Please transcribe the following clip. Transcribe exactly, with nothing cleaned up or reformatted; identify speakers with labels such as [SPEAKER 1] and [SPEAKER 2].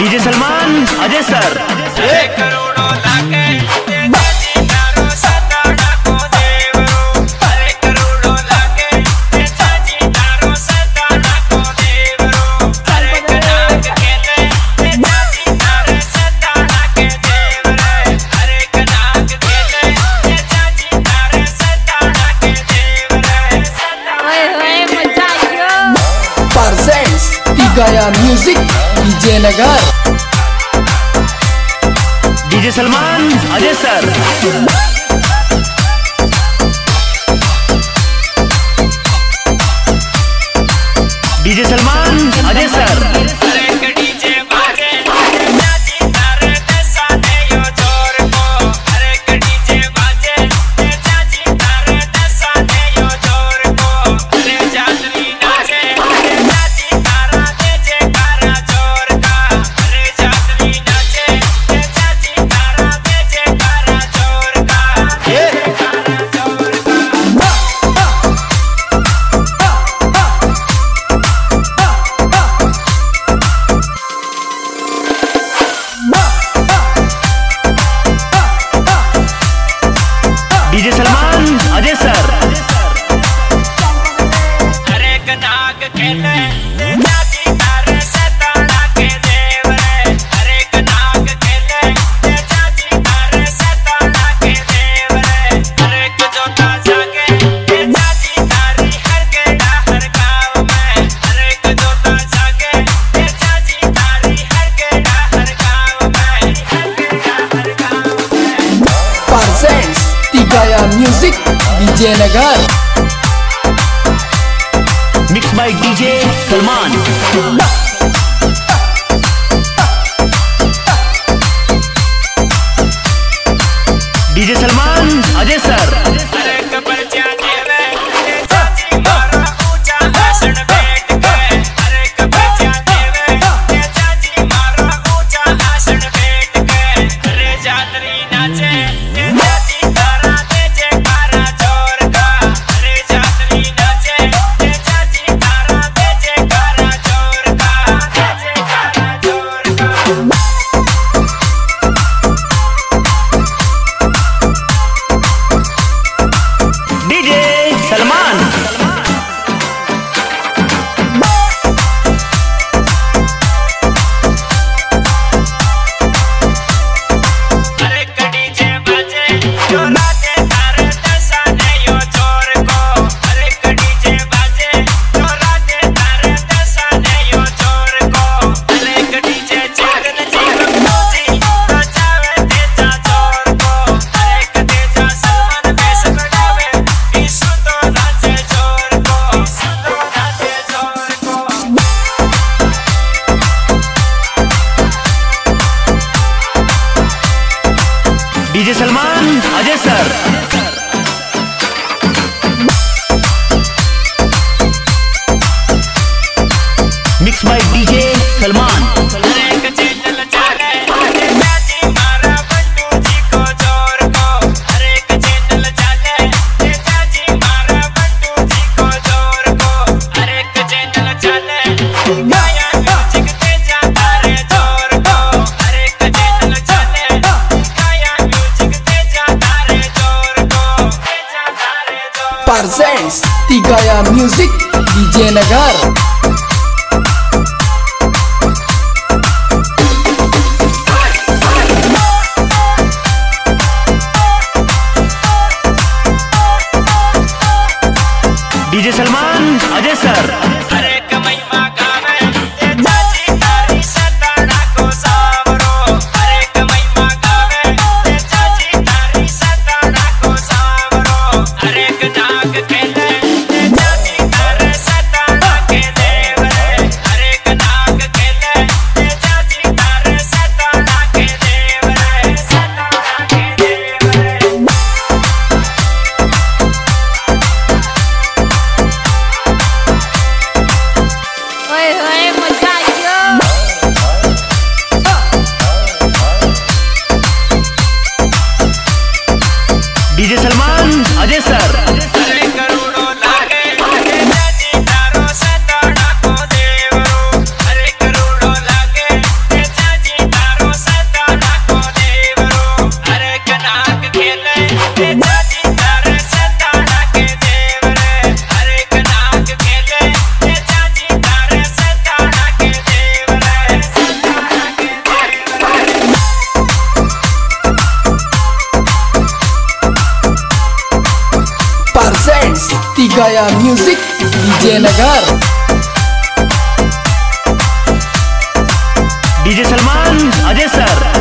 [SPEAKER 1] DJ Salman Ajay सर।
[SPEAKER 2] एक करोड़ों लागे चाची तारो सताड़ा को देवरो। अरे करोड़ों लागे चाची तारो सताड़ा को देवरो। अरे कनाक खेले चाची तारे सताड़ा के देवरे। अरे कनाक खेले चाची तारे सताड़ा के देवरे।
[SPEAKER 3] ओए ओए मजा आयो।
[SPEAKER 4] Presents Tigaya music Vijaynagar.
[SPEAKER 1] DJ Salman Ajay sir. DJ Salman Ajay sir. DJ Salman Ajay sir.
[SPEAKER 2] अरे कनाक खेले चाची तारे सताड़ा के देवरे। अरे कनाक खेले चाची तारे सताड़ा के देवरे। अरे जोता जागे चाची तारी हर गेड़ा हर गाँव में। अरे जोता जागे चाची तारी हर गेड़ा हर गाँव में। हर गेड़ा हर गाँव में।
[SPEAKER 4] Presents Tigaya music Vijaynagar.
[SPEAKER 1] Mix by DJ Salman. DJ Salman Ajay sir.
[SPEAKER 2] अरे कबर जाने वे चाची मारा ऊंचा आसन बैठ के। अरे कबर जाने वे चाची मारा ऊंचा आसन बैठ के। अरे जातरी नाचे चाची तारा दे जयकारा जोर का। अरे जातरी नाचे चाची तारा दे जयकारा जोर का। दे जयकारा जोर का।
[SPEAKER 1] डीजे सलमान।
[SPEAKER 2] अरे कड़ी जे बाजे जो राते तारे दसाने यो चोर को। अरे कड़ी जे बाजे जो राते तारे दसाने यो चोर को। अरे कड़ी जे जागन जीवन मोजी बचावे तेजा चोर को। अरे कदे जा सलमान बेस बढ़ावे ईसु तो नाचे चोर को। ईसु तो नाचे चोर को।
[SPEAKER 1] DJ Salman Ajay sir. Mix by DJ Salman.
[SPEAKER 2] अरे कचेनल चाले चाची मारा बंडू जी को जोर को। अरे कचेनल चाले चाची मारा बंडू जी को जोर को। अरे कचेनल चाले गाया म्यूजिक तेजा तारे जोर को। अरे कचेनल चाले गाया म्यूजिक तेजा तारे जोर को। तेजा तारे जोर।
[SPEAKER 4] Presents Tigaya music Vijaynagar.
[SPEAKER 1] DJ Salman Ajay sir.
[SPEAKER 2] अरे कमैया गावे चाची तारी सताड़ा को सावरो। अरे कमैया गावे चाची तारी सताड़ा को सावरो। अरे कनाक खेले चाची तारे सताड़ा के दे।
[SPEAKER 4] Tigaya Music Vijaynagar
[SPEAKER 1] DJ Salman Ajay सर